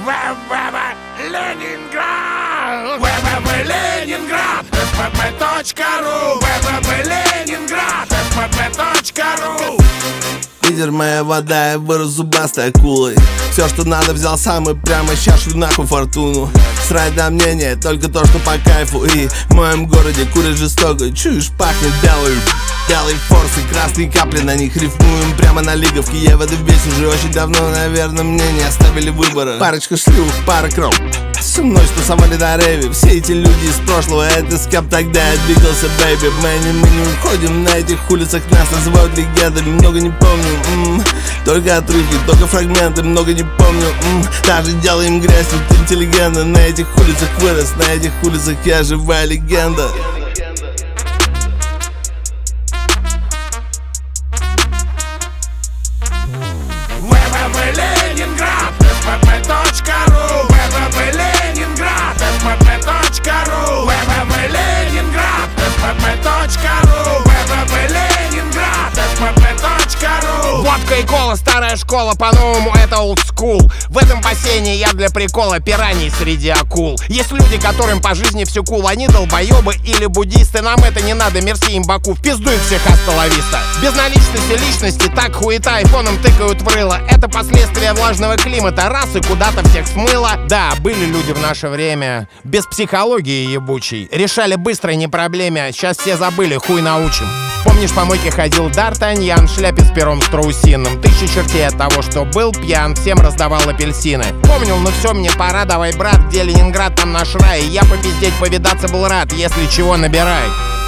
Ленинград! www.Ленинград! fpp.ru www.Ленинград! fpp.ru. Питер, моя вода, я вырос зубастой акулой. Все, что надо, взял сам и прямо сейчас шлю нахуй фортуну. Срать на мнение, только то, что по кайфу. И в моем городе курят жестоко. Чуешь, пахнет белый. Белый форс и красные капли на них. Рифмуем прямо на лиговке. Я в этом весь уже очень давно, наверное, мне не оставили выбора. Парочка шлюх, пара кром. Со мной что самали на рейве. Все эти люди из прошлого, это с кем тогда я двигался, бэйби. Мы не уходим на этих улицах, нас называют легендами. Много не помню, только отрывки, только фрагменты. Много не помню, даже делаем грязь, тут интеллигентно. На этих улицах вырос, на этих улицах я живая легенда. www.Ленинград! fpp.ru www.Ленинград! fpp.ru www.Ленинград! fpp.ru www.Ленинград! fpp.ru. Водка и кола, старая школа, по-новому это old school. В этом бассейне я для прикола пираний среди акул. Есть люди, которым по жизни все кул. Они долбоебы или буддисты. Нам это не надо, мерси им Баку. В пизду их всех, астоловиста. Без наличности личности так хуета айфоном тыкают в рыло. Это последствия влажного климата. Раз и куда-то всех смыло. Да, были люди в наше время без психологии ебучей. Решали быстро, не проблеме. Сейчас все забыли, хуй научим. Помнишь, по мойке ходил Д'Артаньян в шляпе с пером страусиным. Тысячи чертей от того, что был пьян, всем раздавал апельсины. Помнил, ну все, мне пора, давай, брат, где Ленинград, там наш рай. Я попиздеть, повидаться был рад, если чего, набирай.